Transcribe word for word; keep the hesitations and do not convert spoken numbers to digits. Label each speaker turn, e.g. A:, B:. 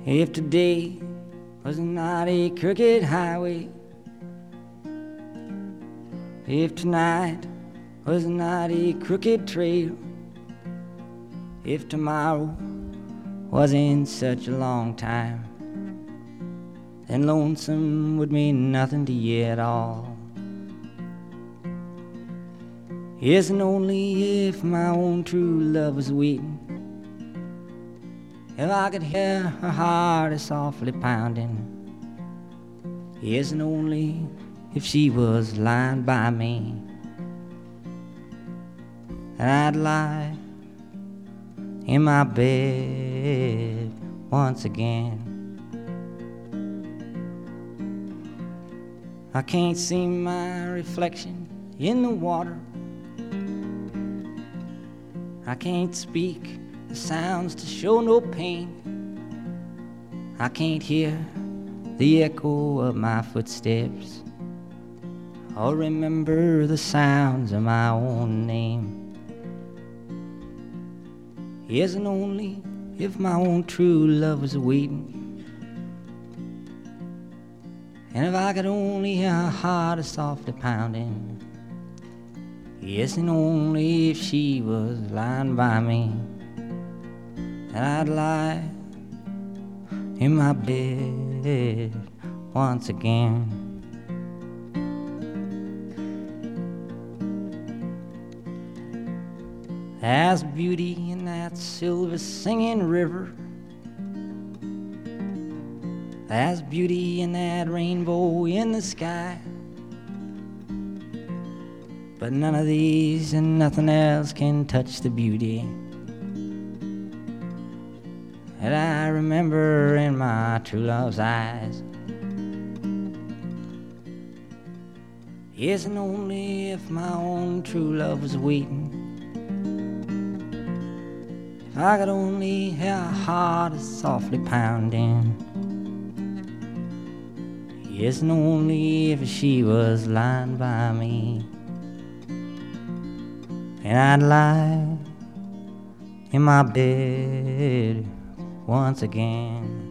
A: If today was not a crooked highway, if tonight was not a crooked trail, if tomorrow wasn't such a long time, then lonesome would mean nothing to you at all. Yes, and only if my own true love was waiting, if I could hear her heart softly pounding. Yes, and only if she was lying by me, and I'd lie in my bed once again. I can't see my reflection in the water, I can't speak the sounds to show no pain, I can't hear the echo of my footsteps or remember the sounds of my own name. Yes, and only if my own true love was waiting, and if I could only hear her heart softly pounding. Yes, and only if she was lying by me, and I'd lie in my bed once again. There's beauty in that silver singing river, there's beauty in that rainbow in the sky, but none of these and nothing else can touch the beauty that I remember in my true love's eyes. Yes, and only if my own true love was waiting, if I could only hear her heart softly pounding. Yes, and only if she was lying by me, and I'd lie in my bed once again.